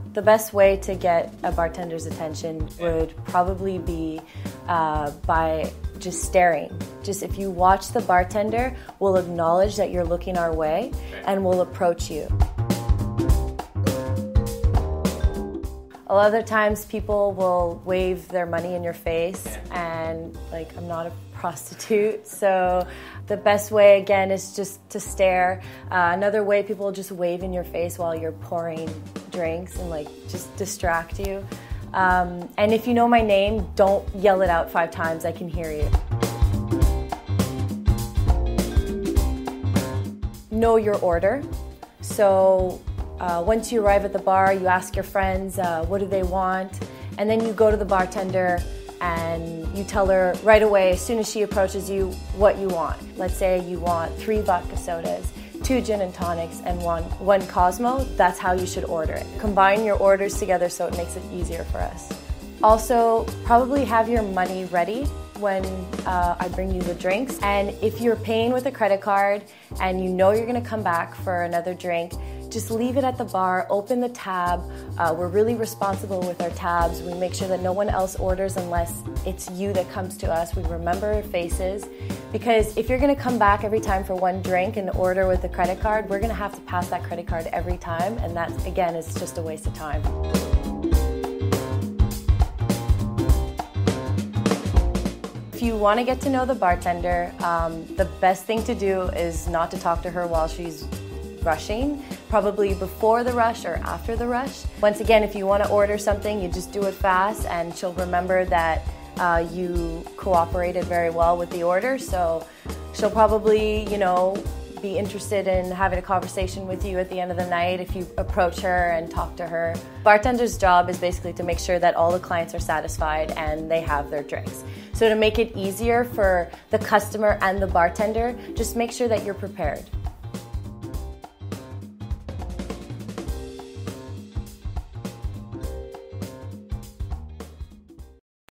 The best way to get a bartender's attention would probably be by just staring. Just if you watch the bartender, we'll acknowledge that you're looking our way and we'll approach you. A lot of the times people will wave their money in your face and like, I'm not a prostitute, so the best way again is just to stare. Another way, people will just wave in your face while you're pouring drinks and like just distract you. And if you know my name, don't yell it out 5 times, I can hear you. Know your order. So once you arrive at the bar, you ask your friends what do they want, and then you go to the bartender and you tell her right away, as soon as she approaches you, what you want. Let's say you want 3 vodka sodas, 2 gin and tonics, and one Cosmo. That's how you should order it. Combine your orders together so it makes it easier for us. Also, probably have your money ready when I bring you the drinks. And if you're paying with a credit card and you know you're gonna come back for another drink, just leave it at the bar, open the tab. We're really responsible with our tabs. We make sure that no one else orders unless it's you that comes to us. We remember faces, because if you're gonna come back every time for one drink and order with a credit card, we're gonna have to pass that credit card every time, and that, again, is just a waste of time. If you want to get to know the bartender, the best thing to do is not to talk to her while she's rushing, probably before the rush or after the rush. Once again, if you want to order something, you just do it fast and she'll remember that you cooperated very well with the order, so she'll probably, be interested in having a conversation with you at the end of the night if you approach her and talk to her. Bartender's job is basically to make sure that all the clients are satisfied and they have their drinks. So to make it easier for the customer and the bartender, just make sure that you're prepared.